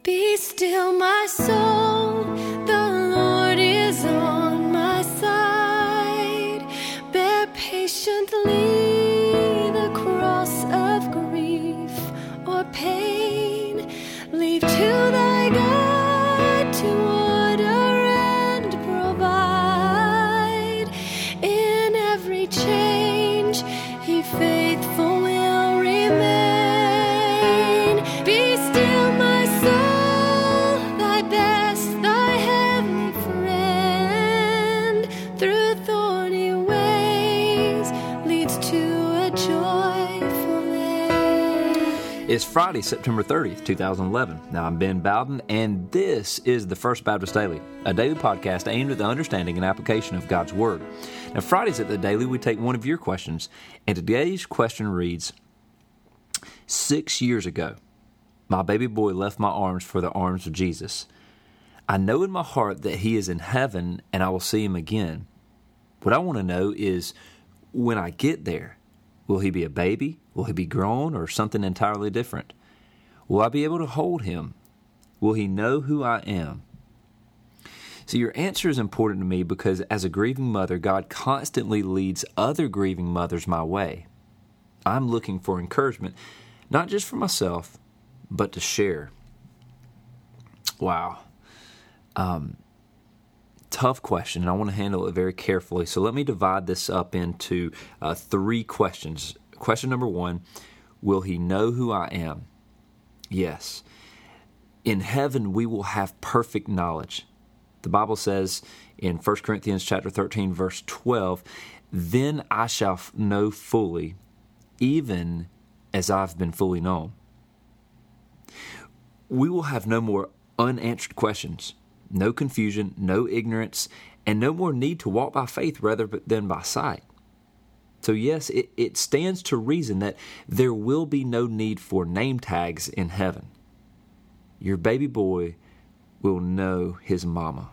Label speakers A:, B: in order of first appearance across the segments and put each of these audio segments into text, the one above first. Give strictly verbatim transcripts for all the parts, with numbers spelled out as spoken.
A: Be still, my soul, the Lord is on my side. Bear patiently the cross of grief or pain. Leave to thy God to order and provide. In every change, he faithful will remain. Be still, my soul, thy best, thy heavenly friend, through thorny ways leads to a joyful end.
B: It's Friday, September thirtieth, two thousand eleven. Now, I'm Ben Bowden, and this is the First Baptist Daily, a daily podcast aimed at the understanding and application of God's Word. Now, Fridays at the Daily, we take one of your questions, and today's question reads, Six years ago, my baby boy left my arms for the arms of Jesus. I know in my heart that he is in heaven and I will see him again. What I want to know is, when I get there, will he be a baby? Will he be grown or something entirely different? Will I be able to hold him? Will he know who I am? So your answer is important to me because as a grieving mother, God constantly leads other grieving mothers my way. I'm looking for encouragement, not just for myself, but to share. Wow. Um, tough question, and I want to handle it very carefully. So let me divide this up into uh, three questions. Question number one, will he know who I am? Yes. In heaven, we will have perfect knowledge. The Bible says in First Corinthians chapter thirteen, verse twelve, then I shall know fully, even as I've been fully known. We will have no more unanswered questions, no confusion, no ignorance, and no more need to walk by faith rather than by sight. So yes, it, it stands to reason that there will be no need for name tags in heaven. Your baby boy will know his mama.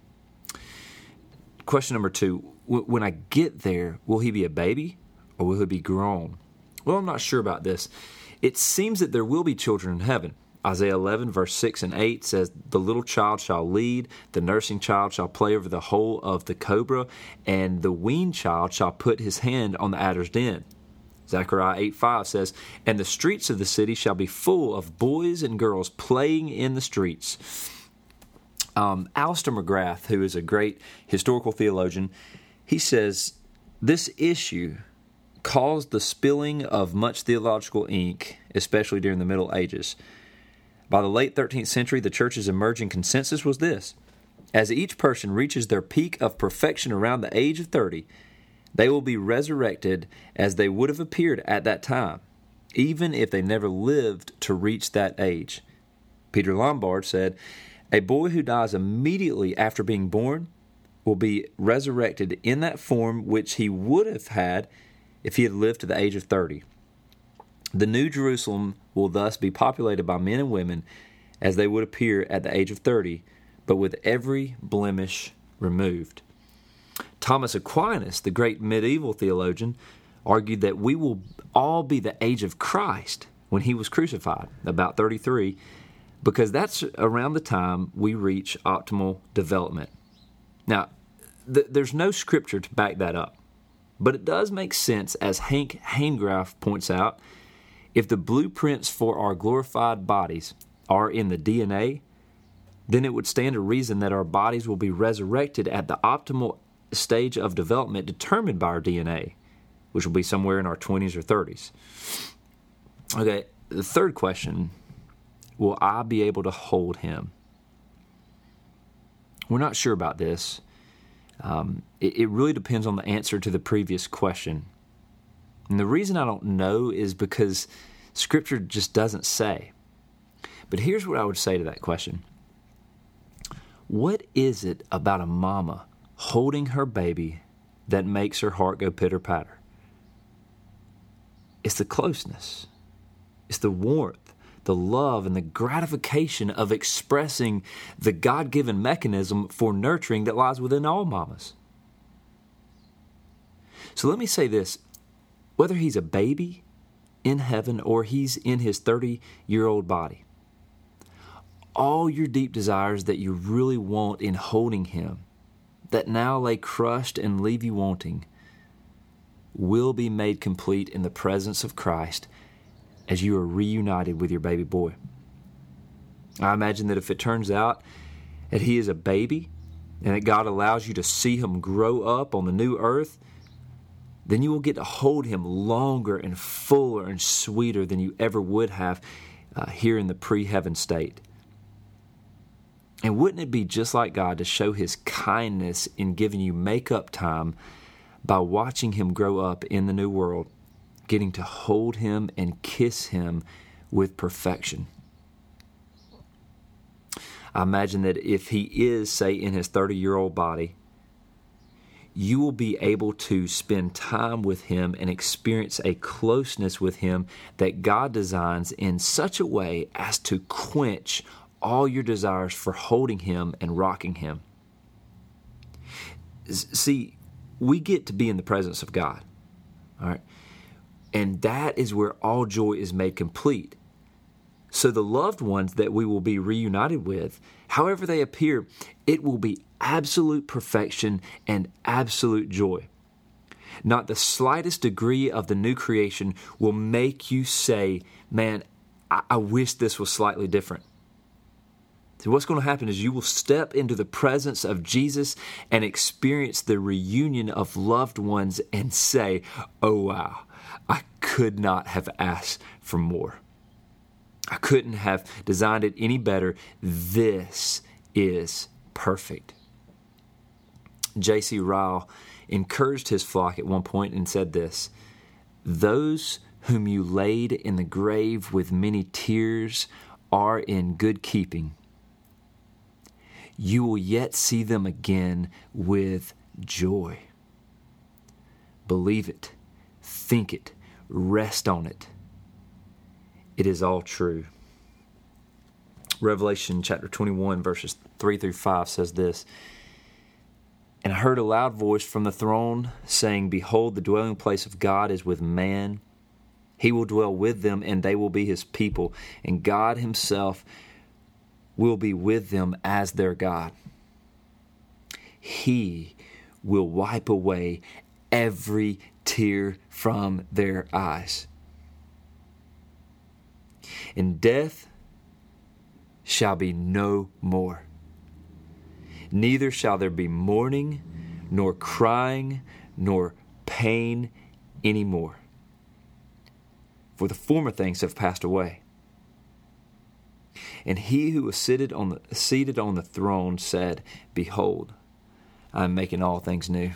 B: Question number two, when I get there, will he be a baby or will he be grown? Well, I'm not sure about this. It seems that there will be children in heaven. Isaiah eleven, verse six and eight says, the little child shall lead, the nursing child shall play over the hole of the cobra, and the weaned child shall put his hand on the adder's den. Zechariah eight five says, and the streets of the city shall be full of boys and girls playing in the streets. Um, Alistair McGrath, who is a great historical theologian, he says, this issue caused the spilling of much theological ink, especially during the Middle Ages. By the late thirteenth century, the church's emerging consensus was this. As each person reaches their peak of perfection around the age of thirty, they will be resurrected as they would have appeared at that time, even if they never lived to reach that age. Peter Lombard said, a boy who dies immediately after being born will be resurrected in that form which he would have had if he had lived to the age of thirty. The New Jerusalem will thus be populated by men and women as they would appear at the age of thirty, but with every blemish removed. Thomas Aquinas, the great medieval theologian, argued that we will all be the age of Christ when he was crucified, about thirty-three, because that's around the time we reach optimal development. Now, th- there's no scripture to back that up, but it does make sense, as Hank Hanegraaff points out. If the blueprints for our glorified bodies are in the D N A, then it would stand to reason that our bodies will be resurrected at the optimal stage of development determined by our D N A, which will be somewhere in our twenties or thirties. Okay, the third question, will I be able to hold him? We're not sure about this. Um, it, it really depends on the answer to the previous question. And the reason I don't know is because Scripture just doesn't say. But here's what I would say to that question. What is it about a mama holding her baby that makes her heart go pitter-patter? It's the closeness. It's the warmth, the love, and the gratification of expressing the God-given mechanism for nurturing that lies within all mamas. So let me say this. Whether he's a baby in heaven or he's in his thirty-year-old body, all your deep desires that you really want in holding Him, that now lay crushed and leave you wanting, will be made complete in the presence of Christ as you are reunited with your baby boy. I imagine that if it turns out that he is a baby and that God allows you to see him grow up on the new earth, then you will get to hold him longer and fuller and sweeter than you ever would have uh, here in the pre-heaven state. And wouldn't it be just like God to show His kindness in giving you make-up time by watching him grow up in the new world, getting to hold him and kiss him with perfection? I imagine that if he is, say, in his thirty-year-old body, you will be able to spend time with him and experience a closeness with him that God designs in such a way as to quench all your desires for holding him and rocking him. See, we get to be in the presence of God, all right? And that is where all joy is made complete. So the loved ones that we will be reunited with, however they appear, it will be absolute perfection and absolute joy. Not the slightest degree of the new creation will make you say, man, I, I wish this was slightly different. So what's going to happen is you will step into the presence of Jesus and experience the reunion of loved ones and say, oh wow, I could not have asked for more. I couldn't have designed it any better. This is perfect. J C Ryle encouraged his flock at one point and said this: those whom you laid in the grave with many tears are in good keeping. You will yet see them again with joy. Believe it, think it, rest on it. It is all true. Revelation chapter twenty-one, verses three through five says this: and I heard a loud voice from the throne saying, behold, the dwelling place of God is with man. He will dwell with them, and they will be his people, and God himself will be with them as their God. He will wipe away every tear from their eyes. And death shall be no more. Neither shall there be mourning, nor crying, nor pain anymore. For the former things have passed away. And he who was seated on the, seated on the throne said, behold, I am making all things new.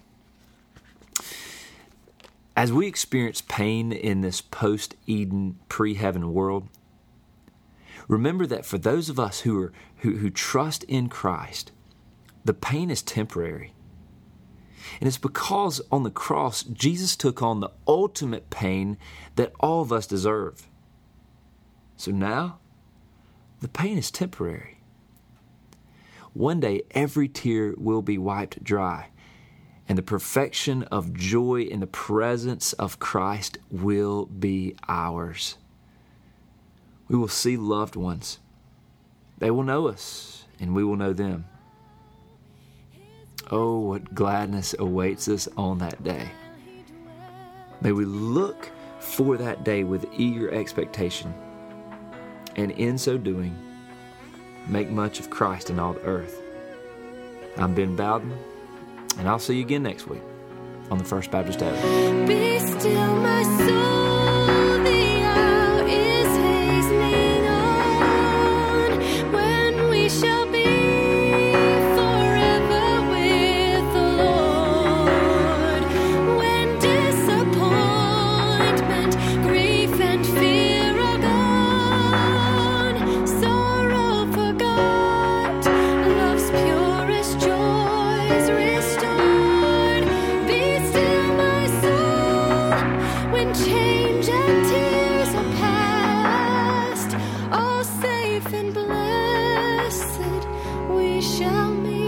B: As we experience pain in this post-Eden, pre-heaven world, remember that for those of us who are who, who trust in Christ, the pain is temporary. And it's because on the cross, Jesus took on the ultimate pain that all of us deserve. So now, the pain is temporary. One day, every tear will be wiped dry, and the perfection of joy in the presence of Christ will be ours. We will see loved ones. They will know us, and we will know them. Oh, what gladness awaits us on that day. May we look for that day with eager expectation, and in so doing, make much of Christ in all the earth. I'm Ben Bowden, and I'll see you again next week on the First Baptist Avenue.
A: Be still, my soul, the hour is hastening on, when we shall be forever with the Lord, when disappointment, grief, and fear are gone, sorrow forgot, love's purest joys restored. Be still, my soul, when change and tears are past, all safe and blessed we shall meet.